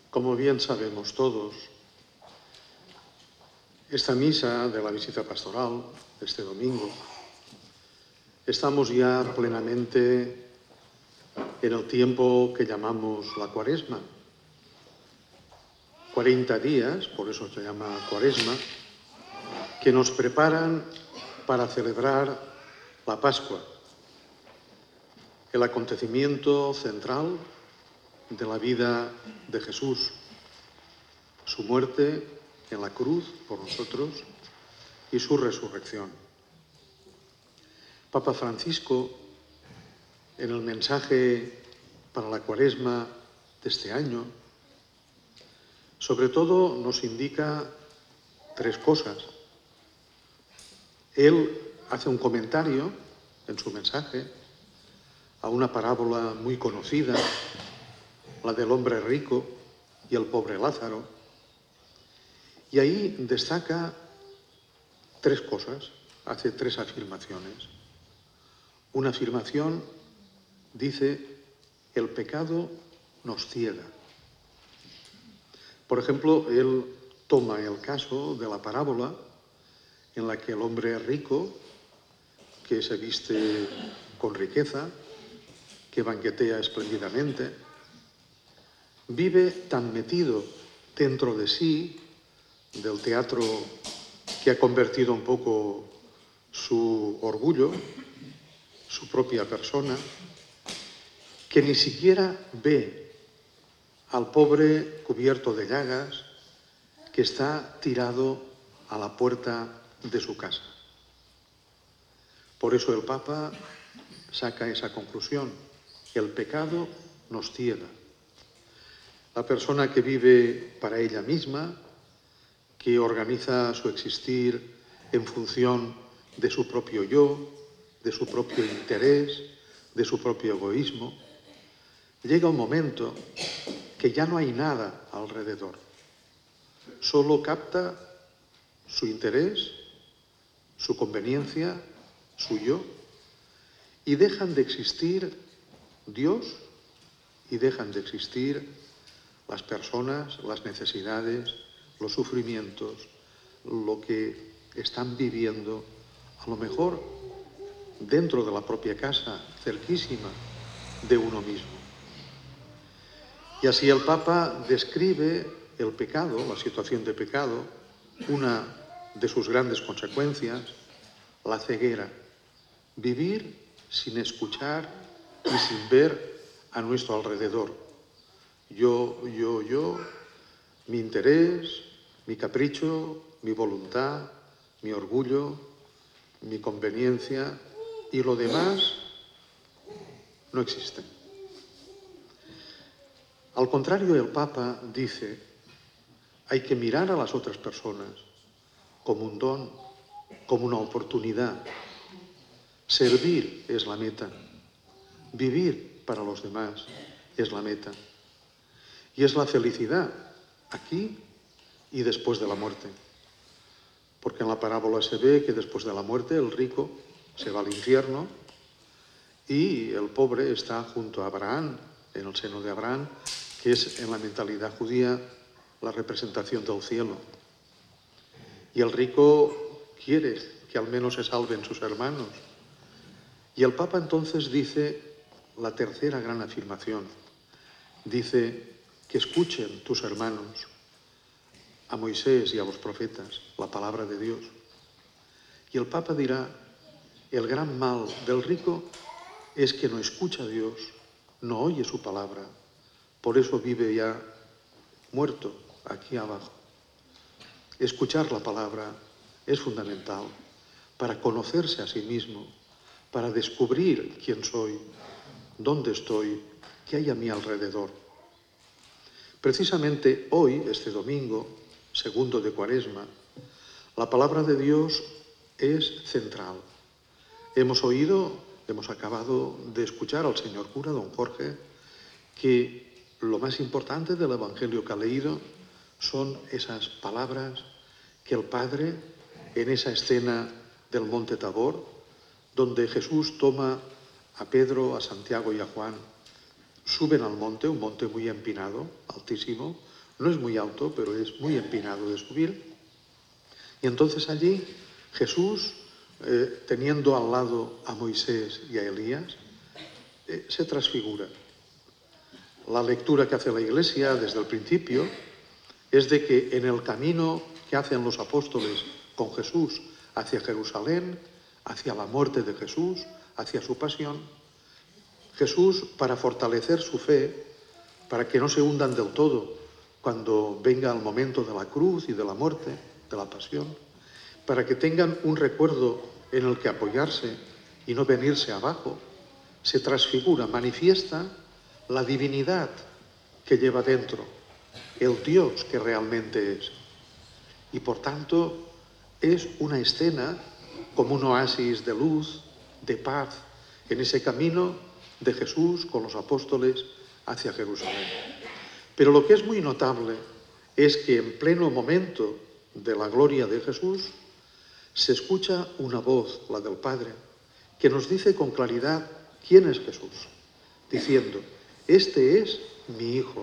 Como bien sabemos todos, esta misa de la visita pastoral, este domingo, estamos ya plenamente en el tiempo que llamamos la Cuaresma. 40 días, por eso se llama Cuaresma, que nos preparan para celebrar la Pascua, el acontecimiento central de la vida de Jesús, su muerte en la cruz por nosotros y su resurrección. Papa Francisco, en el mensaje para la Cuaresma de este año, sobre todo nos indica tres cosas. Él hace un comentario en su mensaje a una parábola muy conocida, la del hombre rico y el pobre Lázaro, y ahí destaca tres cosas, hace tres afirmaciones. Una afirmación dice: el pecado nos ciega. Por ejemplo, él toma el caso de la parábola en la que el hombre rico, que se viste con riqueza, que banquetea espléndidamente, vive tan metido dentro de sí, del teatro que ha convertido un poco su orgullo, su propia persona, que ni siquiera ve al pobre cubierto de llagas que está tirado a la puerta de su casa. Por eso el Papa saca esa conclusión: el pecado nos ciega. La persona que vive para ella misma, que organiza su existir en función de su propio yo, de su propio interés, de su propio egoísmo, llega un momento que ya no hay nada alrededor. Solo capta su interés, su conveniencia, su yo, y dejan de existir Dios y dejan de existir las personas, las necesidades, los sufrimientos, lo que están viviendo, a lo mejor dentro de la propia casa, cerquísima de uno mismo. Y así el Papa describe el pecado, la situación de pecado, una de sus grandes consecuencias, la ceguera. Vivir sin escuchar y sin ver a nuestro alrededor. Yo, mi interés, mi capricho, mi voluntad, mi orgullo, mi conveniencia, y lo demás no existe. Al contrario, el Papa dice: hay que mirar a las otras personas como un don, como una oportunidad. Servir es la meta. Vivir para los demás es la meta. Y es la felicidad aquí y después de la muerte. Porque en la parábola se ve que después de la muerte el rico se va al infierno y el pobre está junto a Abraham, en el seno de Abraham, que es en la mentalidad judía la representación del cielo. Y el rico quiere que al menos se salven sus hermanos. Y el Papa entonces dice la tercera gran afirmación. Dice: que escuchen tus hermanos a Moisés y a los profetas, la palabra de Dios. Y el Papa dirá: el gran mal del rico es que no escucha a Dios, no oye su palabra, por eso vive ya muerto aquí abajo. Escuchar la palabra es fundamental para conocerse a sí mismo, para descubrir quién soy, dónde estoy, qué hay a mi alrededor. Precisamente hoy, este domingo, segundo de Cuaresma, la palabra de Dios es central. Hemos acabado de escuchar al señor cura, don Jorge, que lo más importante del Evangelio que ha leído son esas palabras que el Padre, en esa escena del Monte Tabor, donde Jesús toma a Pedro, a Santiago y a Juan, suben al monte, un monte muy empinado, altísimo, No es muy alto, pero es muy empinado de subir. Y entonces allí Jesús, teniendo al lado a Moisés y a Elías, se transfigura. La lectura que hace la Iglesia desde el principio es de que en el camino que hacen los apóstoles con Jesús hacia Jerusalén, hacia la muerte de Jesús, hacia su pasión, Jesús, para fortalecer su fe, para que no se hundan del todo cuando venga el momento de la cruz y de la muerte, de la pasión, para que tengan un recuerdo en el que apoyarse y no venirse abajo, se transfigura, manifiesta la divinidad que lleva dentro, el Dios que realmente es. Y por tanto es una escena como un oasis de luz, de paz, en ese camino de Jesús con los apóstoles hacia Jerusalén. Pero lo que es muy notable es que en pleno momento de la gloria de Jesús se escucha una voz, la del Padre, que nos dice con claridad quién es Jesús, diciendo: este es mi Hijo,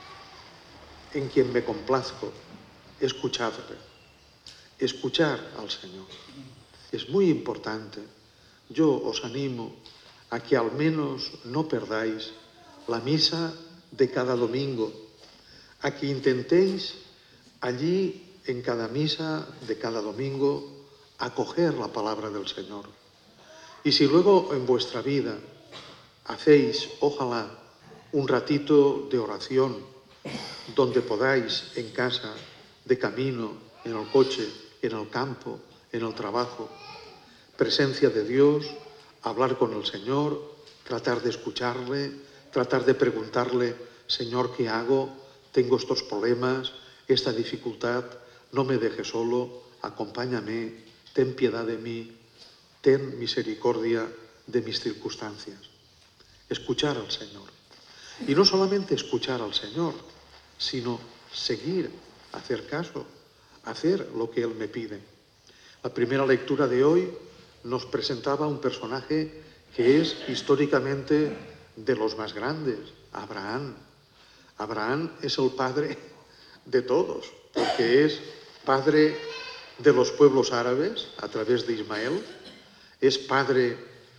en quien me complazco, escuchadle. Escuchar al Señor es muy importante. Yo os animo a que al menos no perdáis la misa de cada domingo, a que intentéis allí en cada misa de cada domingo acoger la palabra del Señor. Y si luego en vuestra vida hacéis, ojalá, un ratito de oración donde podáis en casa, de camino, en el coche, en el campo, en el trabajo, presencia de Dios, hablar con el Señor, tratar de escucharle, tratar de preguntarle: Señor, ¿qué hago? Tengo estos problemas, esta dificultad, no me dejes solo, acompáñame, ten piedad de mí, ten misericordia de mis circunstancias. Escuchar al Señor. Y no solamente escuchar al Señor, sino seguir, hacer caso, hacer lo que Él me pide. La primera lectura de hoy nos presentaba un personaje que es históricamente de los más grandes, Abraham. Abraham es el padre de todos, porque es padre de los pueblos árabes a través de Ismael, es padre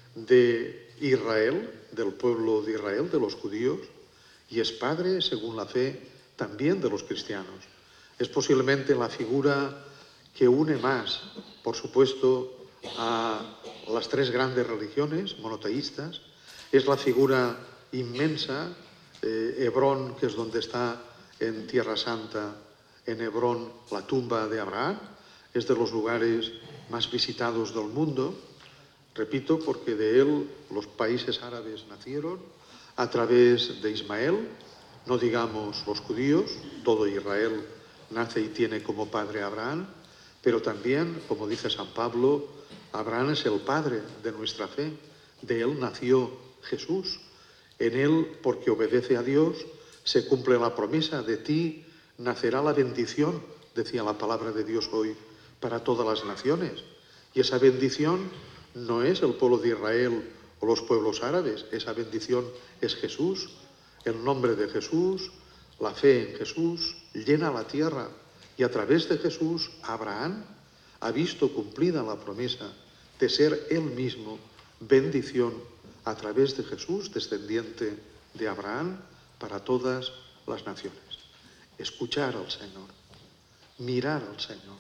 de Israel, del pueblo de Israel, de los judíos, y es padre, según la fe, también de los cristianos. Es posiblemente la figura que une más, por supuesto, a las tres grandes religiones monoteístas. Es la figura inmensa, Hebrón, que es donde está en Tierra Santa, en Hebrón, la tumba de Abraham, es de los lugares más visitados del mundo. Repito, porque de él los países árabes nacieron a través de Ismael, no digamos los judíos, todo Israel nace y tiene como padre a Abraham, pero también, como dice San Pablo, Abraham es el padre de nuestra fe, de él nació Jesús. En él, porque obedece a Dios, se cumple la promesa: de ti nacerá la bendición, decía la palabra de Dios hoy, para todas las naciones. Y esa bendición no es el pueblo de Israel o los pueblos árabes, esa bendición es Jesús. El nombre de Jesús, la fe en Jesús, llena la tierra. Y a través de Jesús, Abraham ha visto cumplida la promesa de ser él mismo bendición a través de Jesús, descendiente de Abraham, para todas las naciones. Escuchar al Señor, mirar al Señor,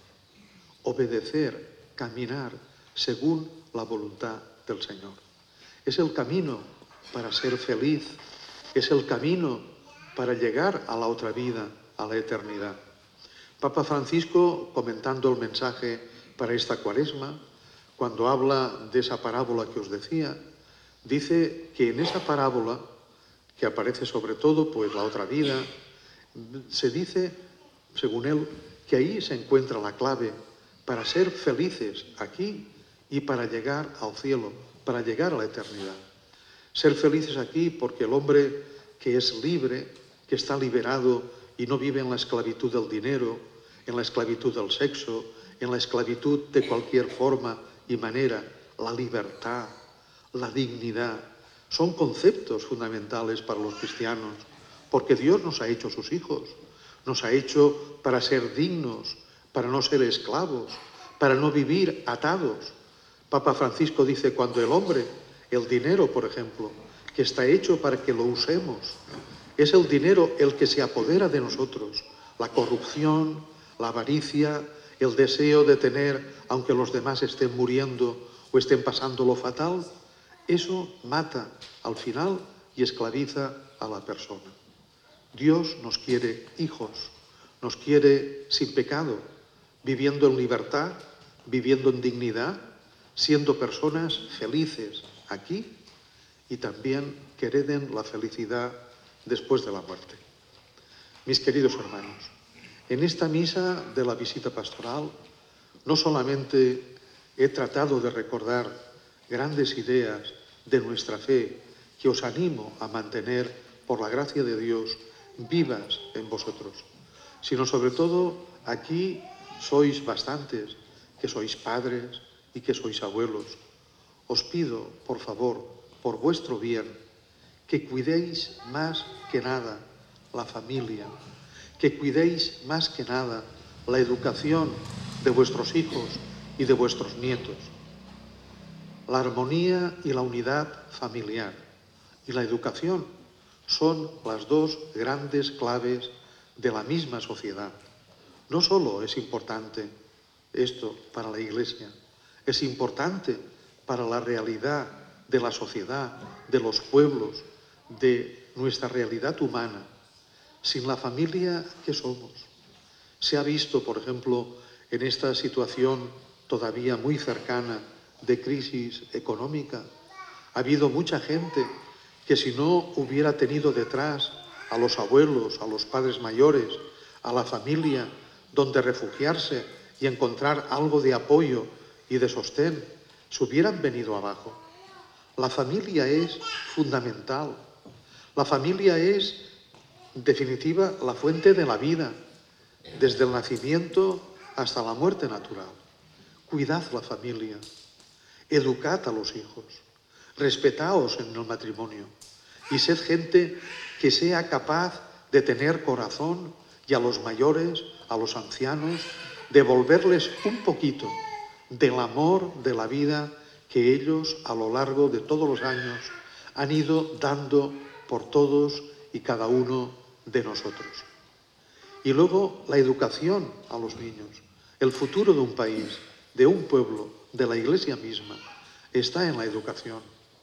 obedecer, caminar según la voluntad del Señor. Es el camino para ser feliz, es el camino para llegar a la otra vida, a la eternidad. Papa Francisco, comentando el mensaje para esta Cuaresma, cuando habla de esa parábola que os decía, dice que en esa parábola, que aparece sobre todo pues la otra vida, se dice, según él, que ahí se encuentra la clave para ser felices aquí y para llegar al cielo, para llegar a la eternidad. Ser felices aquí porque el hombre que es libre, que está liberado y no vive en la esclavitud del dinero, en la esclavitud del sexo, en la esclavitud de cualquier forma y manera, la libertad, la dignidad, son conceptos fundamentales para los cristianos, porque Dios nos ha hecho sus hijos. nos ha hecho para ser dignos, para no ser esclavos, para no vivir atados. Papa Francisco dice, cuando el hombre, el dinero, por ejemplo, que está hecho para que lo usemos, es el dinero el que se apodera de nosotros, la corrupción, la avaricia, el deseo de tener, aunque los demás estén muriendo o estén pasando lo fatal, eso mata al final y esclaviza a la persona. Dios nos quiere hijos, nos quiere sin pecado, viviendo en libertad, viviendo en dignidad, siendo personas felices aquí y también que hereden la felicidad después de la muerte. Mis queridos hermanos, en esta misa de la visita pastoral no solamente he tratado de recordar grandes ideas de nuestra fe que os animo a mantener, por la gracia de Dios, vivas en vosotros, sino sobre todo aquí sois bastantes, que sois padres y que sois abuelos. Os pido, por favor, por vuestro bien, que cuidéis más que nada la familia, que cuidéis más que nada la educación de vuestros hijos y de vuestros nietos. La armonía y la unidad familiar y la educación son las dos grandes claves de la misma sociedad. No solo es importante esto para la Iglesia, es importante para la realidad de la sociedad, de los pueblos, de nuestra realidad humana. Sin la familia, ¿qué somos? Se ha visto, por ejemplo, en esta situación todavía muy cercana de crisis económica, ha habido mucha gente que si no hubiera tenido detrás a los abuelos, a los padres mayores, a la familia, donde refugiarse y encontrar algo de apoyo y de sostén, se hubieran venido abajo. La familia es fundamental. La familia es, en definitiva, la fuente de la vida, desde el nacimiento hasta la muerte natural. Cuidad la familia, educad a los hijos, respetaos en el matrimonio y sed gente que sea capaz de tener corazón y a los mayores, a los ancianos, devolverles un poquito del amor de la vida que ellos a lo largo de todos los años han ido dando por todos y cada uno de nosotros. Y luego la educación a los niños. El futuro de un país, de un pueblo, de la Iglesia misma, está en la educación.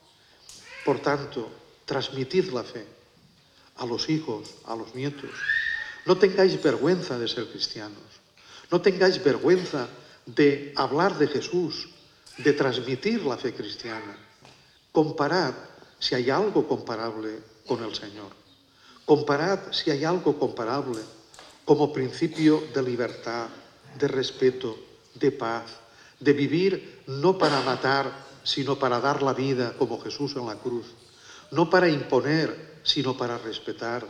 Por tanto, transmitid la fe a los hijos, a los nietos. No tengáis vergüenza de ser cristianos. No tengáis vergüenza de hablar de Jesús, de transmitir la fe cristiana. Comparad si hay algo comparable con el Señor. Comparad si hay algo comparable como principio de libertad, de respeto, de paz, de vivir no para matar, sino para dar la vida como Jesús en la cruz, no para imponer, sino para respetar,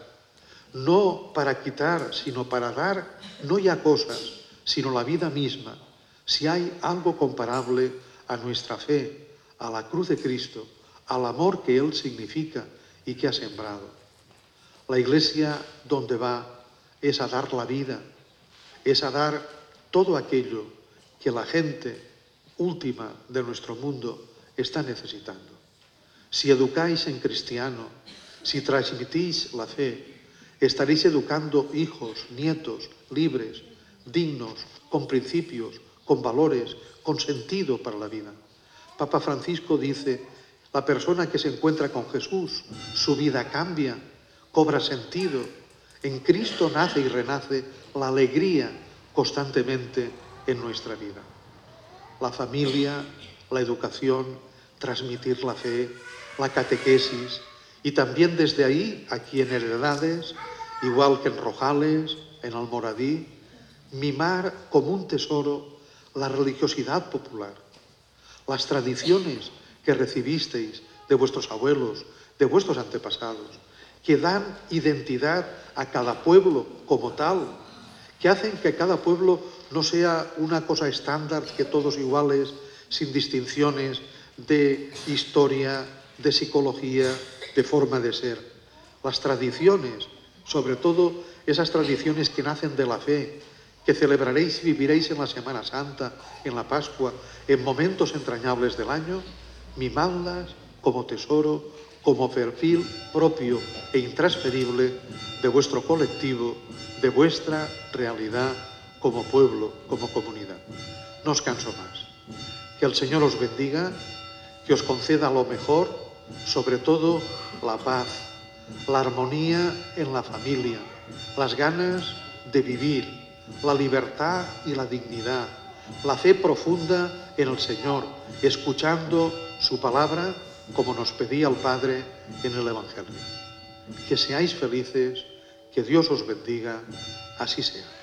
no para quitar, sino para dar, no ya cosas, sino la vida misma. Si hay algo comparable a nuestra fe, a la cruz de Cristo, al amor que Él significa y que ha sembrado. La Iglesia, donde va, es a dar la vida, es a dar todo aquello que la gente última de nuestro mundo está necesitando. Si educáis en cristiano, si transmitís la fe, estaréis educando hijos, nietos, libres, dignos, con principios, con valores, con sentido para la vida. Papa Francisco dice, la persona que se encuentra con Jesús, su vida cambia, cobra sentido. En Cristo nace y renace la alegría constantemente en nuestra vida. La familia, la educación, transmitir la fe, la catequesis y también desde ahí, aquí en Heredades, igual que en Rojales, en Almoradí, mimar como un tesoro la religiosidad popular, las tradiciones que recibisteis de vuestros abuelos, de vuestros antepasados, que dan identidad a cada pueblo como tal, que hacen que cada pueblo no sea una cosa estándar, que todos iguales, sin distinciones de historia, de psicología, de forma de ser. Las tradiciones, sobre todo esas tradiciones que nacen de la fe, que celebraréis y viviréis en la Semana Santa, en la Pascua, en momentos entrañables del año, mimadlas como tesoro, como perfil propio e intransferible de vuestro colectivo, de vuestra realidad como pueblo, como comunidad. No os canso más. Que el Señor os bendiga, que os conceda lo mejor, sobre todo la paz, la armonía en la familia, las ganas de vivir, la libertad y la dignidad, la fe profunda en el Señor, escuchando su palabra como nos pedía el Padre en el Evangelio. Que seáis felices, que Dios os bendiga, así sea.